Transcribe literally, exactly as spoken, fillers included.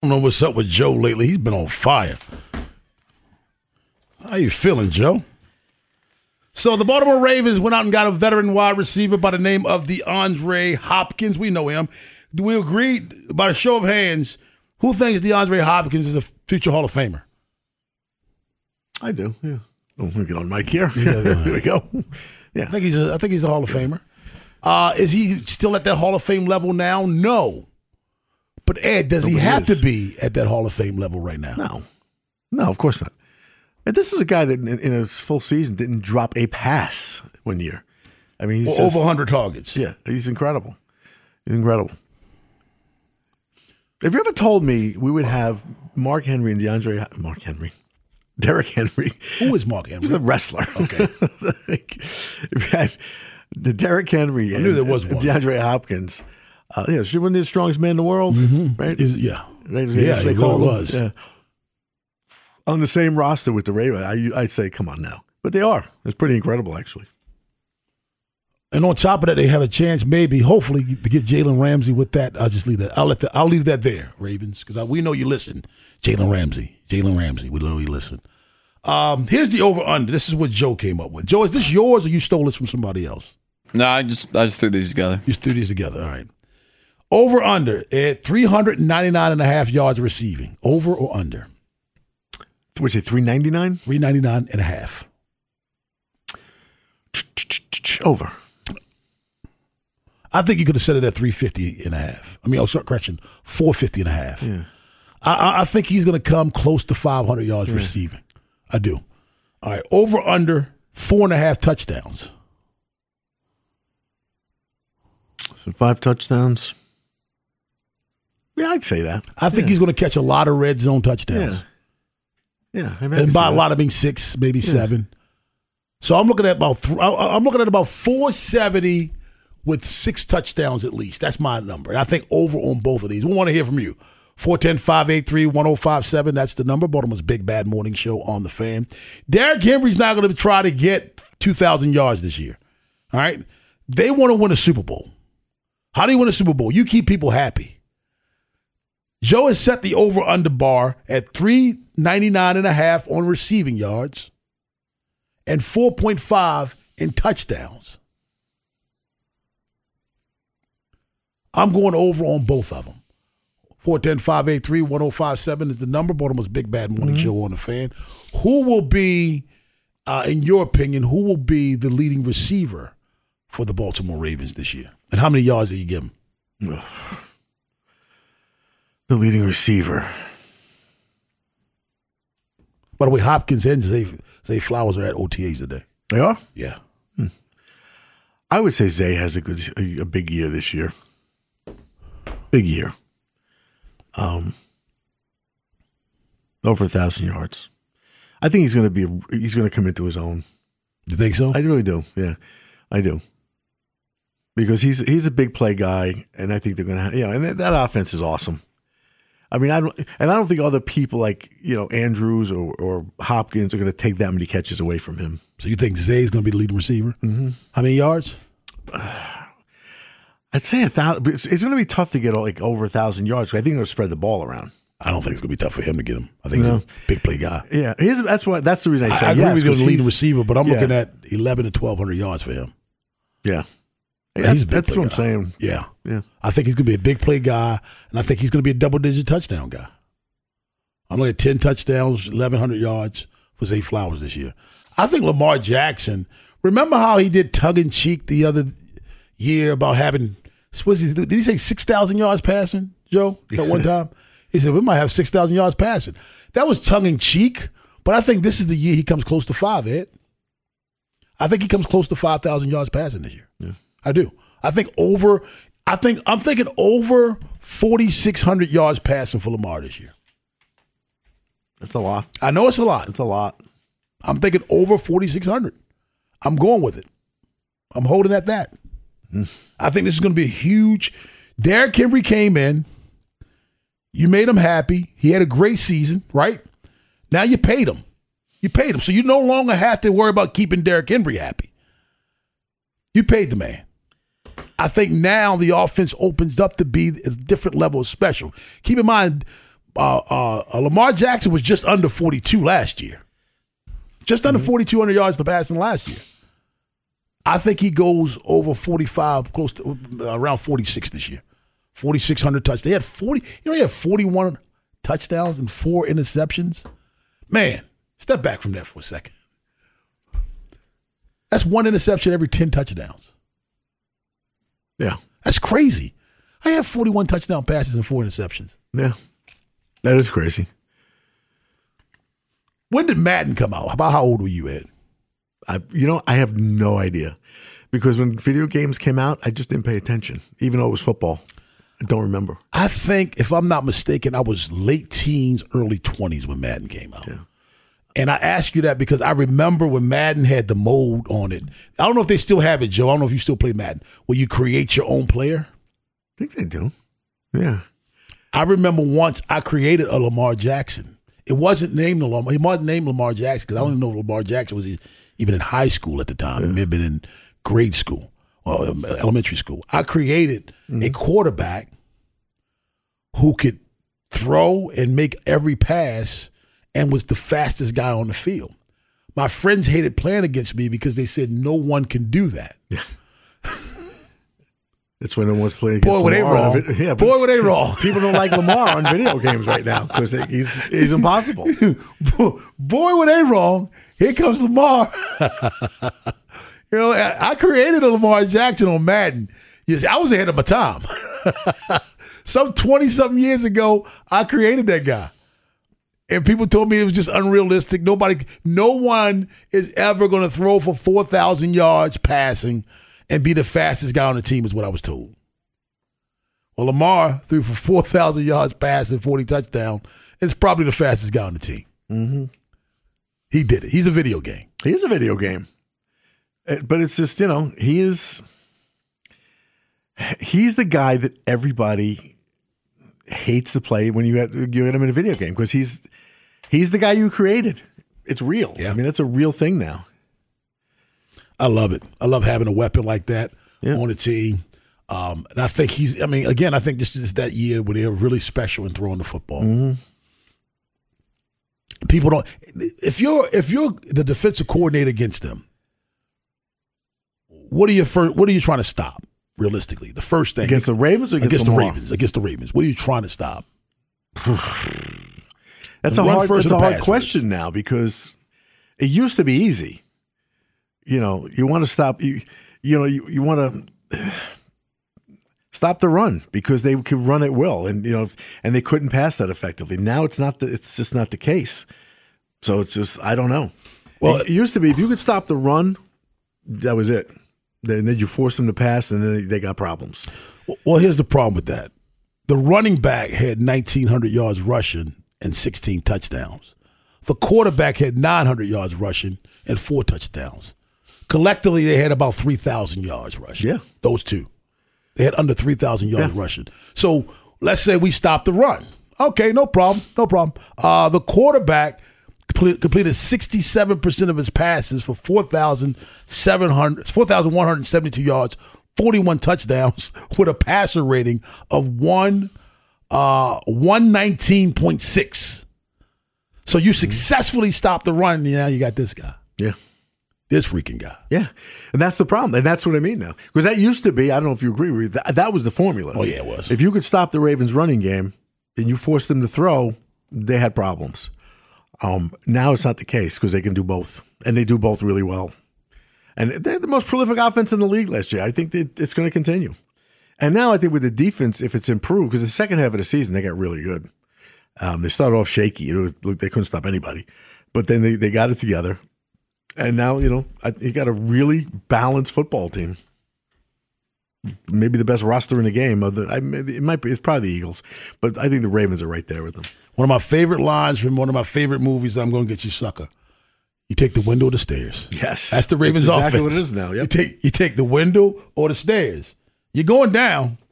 I don't know what's up with Joe lately. He's been on fire. How you feeling, Joe? So the Baltimore Ravens went out and got a veteran wide receiver by the name of DeAndre Hopkins. We know him. Do we agree, by a show of hands, who thinks DeAndre Hopkins is a future Hall of Famer? I do, yeah. Oh, let me get on mic here. Here we go. Yeah, I think he's a, I think he's a Hall of Famer. Uh, is he still at that Hall of Fame level now? No. But, Ed, does Nobody he have is. to be at that Hall of Fame level right now? No. No, of course not. And this is a guy that in, in a full season didn't drop a pass one year. I mean, he's well, just, over one hundred targets. Yeah, he's incredible. He's incredible. Have you ever told me we would have Mark Henry and DeAndre – Mark Henry. Derrick Henry. Who is Mark Henry? He's a wrestler. Okay. Like, if you had the Derrick Henry I knew and there was one. DeAndre Hopkins – Uh, yeah, she wasn't the strongest man in the world, mm-hmm. right? Is, yeah, right? yeah, he really was. Yeah. On the same roster with the Ravens, I I'd say, come on now, but they are. It's pretty incredible, actually. And on top of that, they have a chance, maybe, hopefully, to get Jalen Ramsey with that. I'll just leave that. I'll let the, I'll leave that there, Ravens, because we know you listen. Jalen Ramsey, Jalen Ramsey, we know you listen. Um, here's the over under. This is what Joe came up with. Joe, is this yours or you stole this from somebody else? No, I just I just threw these together. You threw these together. All right. Over under at three ninety-nine and a half yards receiving. Over or under? What's it, three ninety-nine? three ninety-nine and a half. Over. I think you could have set it at three fifty and a half. I mean, oh, sorry, correction, four fifty and a half. Yeah. I, I think he's going to come close to five hundred yards yeah. receiving. I do. All right. Over under four and a half touchdowns. So five touchdowns. Yeah, I'd say that. I think yeah. he's going to catch a lot of red zone touchdowns. Yeah, yeah. And by a lot of being six, maybe yeah. seven. So I'm looking at about th- I'm looking at about four seventy with six touchdowns at least. That's my number. And I think over on both of these. We want to hear from you. four one zero, five eight three, one zero five seven. That's the number. Baltimore's Big Bad Morning Show on the Fan. Derrick Henry's not going to try to get two thousand yards this year. All right? They want to win a Super Bowl. How do you win a Super Bowl? You keep people happy. Joe has set the over-under bar at three ninety-nine and a half on receiving yards and four point five in touchdowns. I'm going over on both of them. four one zero, five eight three, one zero five seven is the number. Baltimore's Big Bad Morning mm-hmm. Show on the Fan. Who will be, uh, in your opinion, who will be the leading receiver for the Baltimore Ravens this year? And how many yards do you give them? The leading receiver. By the way, Hopkins and Zay, Zay Flowers are at O T As today. They are? Yeah. Hmm. I would say Zay has a good, a, a big year this year. Big year. Um, over a thousand yards. I think he's going to be. He's going to come into his own. You think so? I really do. Yeah, I do. Because he's he's a big play guy, and I think they're going to. You know, and that, that offense is awesome. I mean, I don't, and I don't think other people like you know Andrews or, or Hopkins are going to take that many catches away from him. So you think Zay's going to be the leading receiver? Mm-hmm. How many yards? I'd say a thousand. It's, it's going to be tough to get like over a thousand yards. I think they're going to spread the ball around. I don't think it's going to be tough for him to get him. I think no. he's a big play guy. Yeah, here's, that's why. That's the reason I say. I, I agree yes, he's going to lead the receiver, but I'm yeah. looking at eleven to twelve hundred yards for him. Yeah, yeah that's, he's a big that's play what guy. I'm saying. Yeah, yeah. I think he's going to be a big play guy, and I think he's going to be a double-digit touchdown guy. I'm looking at ten touchdowns, eleven hundred yards for Zay Flowers this year. I think Lamar Jackson. Remember how he did tug in cheek the other year about having. Was he, did he say six thousand yards passing, Joe, at one time? He said, we might have six thousand yards passing. That was tongue-in-cheek, but I think this is the year he comes close to five, Ed. I think he comes close to five thousand yards passing this year. Yeah. I do. I think over, I think, I'm thinking over forty-six hundred yards passing for Lamar this year. That's a lot. I know it's a lot. It's a lot. I'm thinking over forty-six hundred. I'm going with it. I'm holding at that. Mm. I think this is going to be a huge. Derrick Henry came in. You made him happy. He had a great season, right? Now you paid him. You paid him. So you no longer have to worry about keeping Derrick Henry happy. You paid the man. I think now the offense opens up to be a different level of special. Keep in mind, uh, uh, uh, Lamar Jackson was just under forty-two last year. Just under mm-hmm. forty-two hundred yards to passing last year. I think he goes over forty-five, close to uh, around forty-six this year. forty-six hundred touchdowns. They had forty. You know, he had forty-one touchdowns and four interceptions. Man, step back from that for a second. That's one interception every ten touchdowns. Yeah, that's crazy. I have forty-one touchdown passes and four interceptions. Yeah, that is crazy. When did Madden come out? About how old were you, Ed? I, you know, I have no idea. Because when video games came out, I just didn't pay attention, even though it was football. I don't remember. I think, if I'm not mistaken, I was late teens, early twenties when Madden came out. Yeah. And I ask you that because I remember when Madden had the mode on it. I don't know if they still have it, Joe. I don't know if you still play Madden, where you create your own player. I think they do. Yeah. I remember once I created a Lamar Jackson. It wasn't named Lamar. He wasn't named Lamar Jackson because I don't even know if Lamar Jackson was even in high school at the time. Yeah. He may have been in grade school or elementary school. I created mm-hmm. a quarterback who could throw and make every pass and was the fastest guy on the field. My friends hated playing against me because they said no one can do that. That's when no one's playing against Boy, were they Lamar. wrong. Yeah, Boy, were they wrong. People don't like Lamar on video games right now because he's he's impossible. Boy, were they wrong. Here comes Lamar. You know, I created a Lamar Jackson on Madden. Yes, I was ahead of my time. Some twenty-something years ago, I created that guy. And people told me it was just unrealistic. Nobody, no one is ever going to throw for four thousand yards passing and be the fastest guy on the team is what I was told. Well, Lamar threw for four thousand yards passing, forty touchdowns. It's probably the fastest guy on the team. Mm-hmm. He did it. He's a video game. He is a video game. But it's just, you know, he is, he's the guy that everybody hates to play when you get, you get him in a video game because he's, he's the guy you created. It's real. Yeah. I mean, that's a real thing now. I love it. I love having a weapon like that yeah. on a team. Um, and I think he's, I mean, again, I think this is that year where they're really special in throwing the football. Mm-hmm. People don't, if you're, if you're the defensive coordinator against them, what are you first, what are you trying to stop realistically? The first thing. Against the Ravens or against, against the Ravens? Against the Ravens. What are you trying to stop? That's a hard, that's a hard question now because it used to be easy. You know, you want to stop, you, you know, you, you want to stop the run because they could run at will and, you know, and they couldn't pass that effectively. Now it's not, the, it's just not the case. So it's just, I don't know. Well, it used to be if you could stop the run, that was it. Then you force them to pass and then they got problems. Well, here's the problem with that. The running back had nineteen hundred yards rushing and sixteen touchdowns. The quarterback had nine hundred yards rushing and four touchdowns. Collectively, they had about three thousand yards rushing. Yeah. Those two. They had under three thousand yards yeah. rushing. So let's say we stop the run. Okay, no problem. No problem. Uh, the quarterback complete, completed sixty-seven percent of his passes for four thousand one hundred seventy-two yards, forty-one touchdowns with a passer rating of one, uh, one nineteen point six. So you successfully stopped the run, and now you got this guy. Yeah. This freaking guy. Yeah. And that's the problem. And that's what I mean now. Because that used to be, I don't know if you agree with me, that, that was the formula. Oh, yeah, it was. If you could stop the Ravens running game and you forced them to throw, they had problems. Um, now it's not the case because they can do both. And they do both really well. And they're the most prolific offense in the league last year. I think that it's going to continue. And now I think with the defense, if it's improved, because the second half of the season, they got really good. Um, they started off shaky. It was, look, they couldn't stop anybody. But then they, they got it together. And now, you know, I, you got a really balanced football team. Maybe the best roster in the game. Of the, I, it might be. It's probably the Eagles, but I think the Ravens are right there with them. One of my favorite lines from one of my favorite movies. I'm going to get you, sucker. You take the window or the stairs. Yes, that's the Ravens' that's exactly offense. What it is now. Yep. You take you take the window or the stairs. You're going down.